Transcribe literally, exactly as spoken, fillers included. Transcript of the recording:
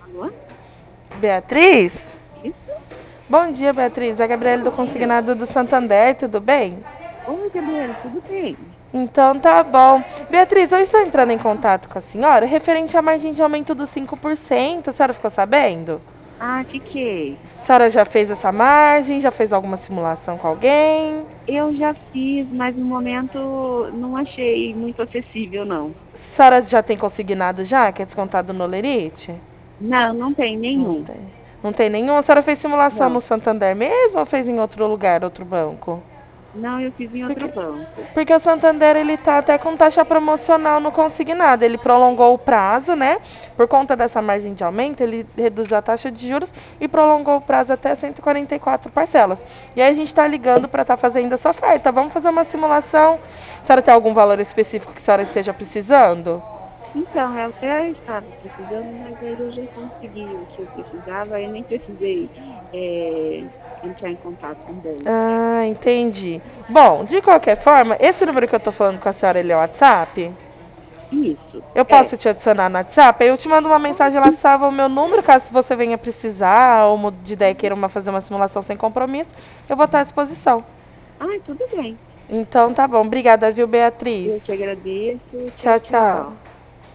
Alô? Beatriz? Isso? Bom dia, Beatriz. É a Gabriela do Bom dia. Consignado do Santander, tudo bem? Oi, Gabriela, tudo bem? Então tá bom. Beatriz, eu estou entrando em contato com a senhora referente à margem de aumento dos cinco por cento. A senhora ficou sabendo? Ah, fiquei. A senhora já fez essa margem? Já fez alguma simulação com alguém? Eu já fiz, mas no momento não achei muito acessível, não. A senhora já tem consignado já, que é descontado no Lerite? Não, não tem Não nenhum. tem. Não tem nenhum? A senhora fez simulação no Não. Santander mesmo ou fez em outro lugar, outro banco? Não, eu fiz em outro Porque, banco. porque o Santander ele tá até com taxa promocional no consignado. Ele prolongou o prazo, né? Por conta dessa margem de aumento, ele reduziu a taxa de juros e prolongou o prazo até cento e quarenta e quatro parcelas. E aí a gente está ligando para estar tá fazendo essa oferta. Vamos fazer uma simulação. A senhora tem algum valor específico que a senhora esteja precisando? Então, eu até estava precisando, mas aí eu já consegui o que eu precisava, aí nem precisei é, entrar em contato com o banco. Ah, entendi. Bom, de qualquer forma, esse número que eu tô falando com a senhora, ele é o WhatsApp? Isso, Eu é. posso te adicionar no WhatsApp? Aí eu te mando uma mensagem lá, salva o meu número, caso você venha precisar, ou mude de ideia queira uma, fazer uma simulação sem compromisso, eu vou estar à disposição. Ah, tudo bem. Então tá bom, obrigada, viu, Beatriz? Eu que agradeço. Tchau, Tchau, tchau. tchau.